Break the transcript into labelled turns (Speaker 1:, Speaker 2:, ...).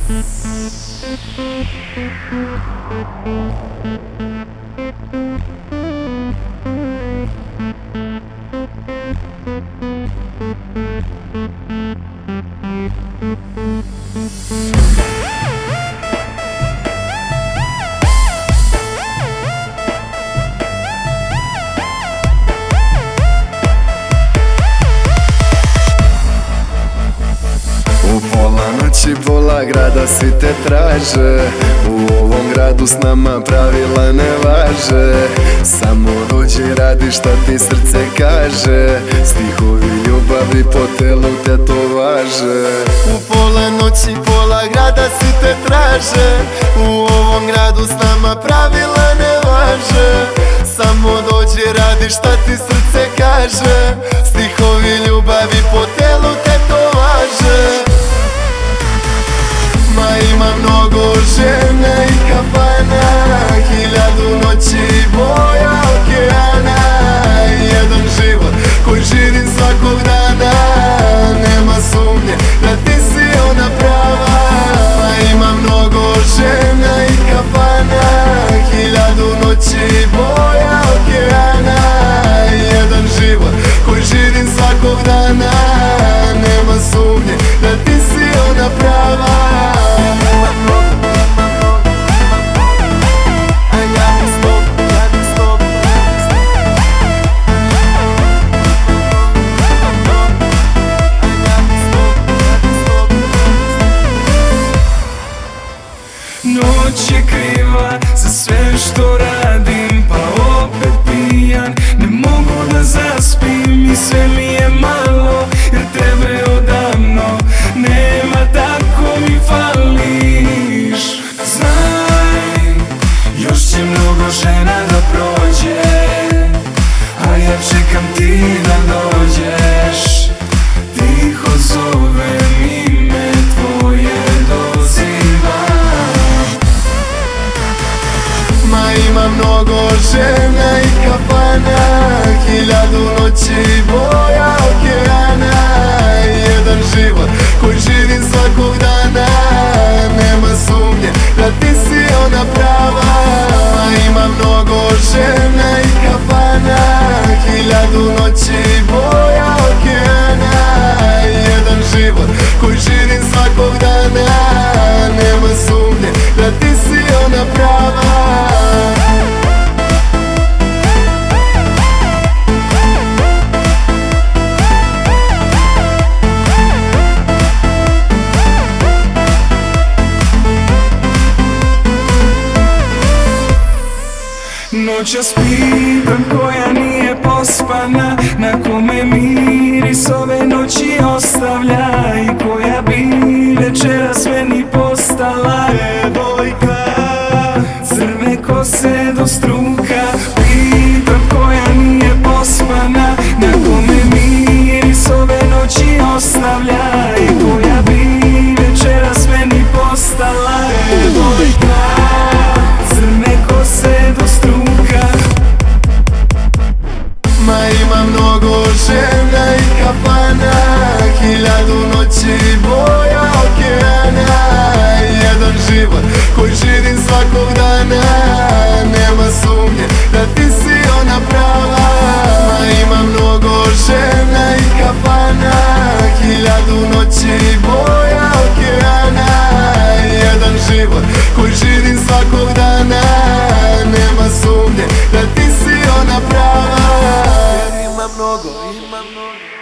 Speaker 1: Pola grada svi te traže, u ovom gradu s nama pravila ne važe. Samo dođi, radi šta ti srce kaže, stihovi ljubavi po telu te to važe.
Speaker 2: U pola noći, pola grada svi te traže, u ovom gradu s nama pravila ne važe. Samo dođi, radi šta ti srce kaže, stihovi ljubavi po telu te to važe. Ma ima mnogo žena i kafana, 1000 noći i boja okeana. Jedan život koji živim svakog dana, nema sumnje da ti si ona prava. Ma ima mnogo žena i kafana, 1000 noći i boja okeana. Jedan život koji živim svakog dana, nema sumnje da ti si ona prava.
Speaker 3: Noć je kriva za sve što radim, pa opet pijan, ne mogu da zaspim i sve mi je malo, jer tebe odavno nema, tako mi fališ. Znaj, još će mnogo žena da prođe, a ja čekam ti da dođeš. Tiho zovem, ime tvoje dozivam.
Speaker 2: Ma ima mnogo žena i kafana, 1000 noći i boja okeana. Jedan život koji živim svakog dana, nema sumnje da ti si ona prava. Ma ima mnogo žena i kafana, 1000 noći i boja okeana. Jedan život koji živim svakog dana, nema sumnje da ti si ona prava.
Speaker 3: Noćas pitam koja nije pospana, na kome miris ove noći ostavlja, i koja bi večeras meni postala devojka, crne kose do struka. Pitam koja nije pospana, na kome miris ove noći ostavlja, i koja bi večeras meni postala devojka, crne kose do struka.
Speaker 2: Ma ima mnogo žena i kafana, 1000 noći i boja okeana. Jedan život koji živim svakog dana, nema sumnje da ti si ona prava. Ma ima mnogo žena i kafana, 1000 noći i boja okeana. Jedan život koji živim svakog dana, nema sumnje da ti si ona prava. Ima mnogo